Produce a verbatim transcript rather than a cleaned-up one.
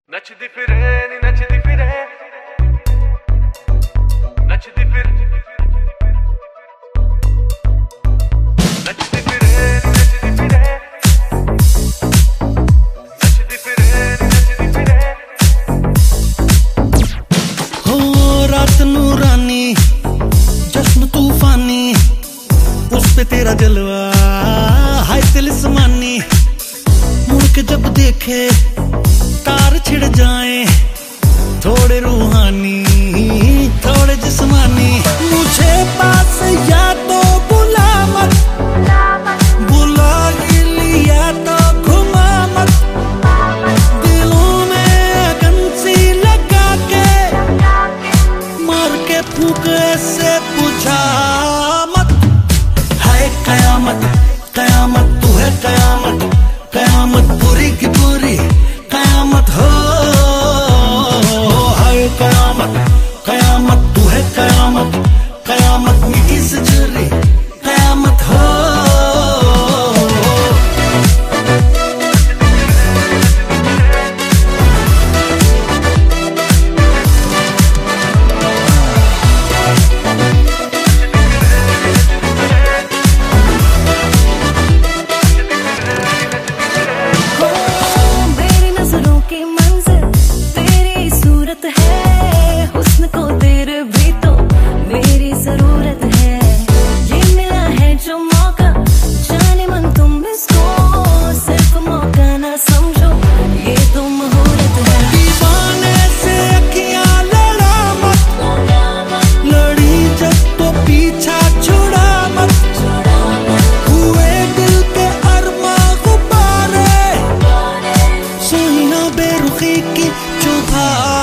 नचदी फिरे नी नचदी फिरे नचदी फिर नचदी फिरे नी नचदी फिरे नचदी फिरे नी नचदी फिरे हो रात नूरानी जश्न तूफानी उस पे तेरा जलवा हाय तिलिस्मानी मुड़ के जब देखे तार छिड़ जाए थोड़े रूहानी थोड़े जिस्मानी मुझे पास या तो बुला मत बुला ही लिया तो घुमा मत दिलों में अगन सी लगा के मार के फूंक से बुझा मत हाय कयामत कयामत तू है कयामत कयामत पूरी की पूरी कयामत हो हाय कयामत कयामत तू है कयामत कयामत मिट्टी से जुड़ी कयामत हो की चुभा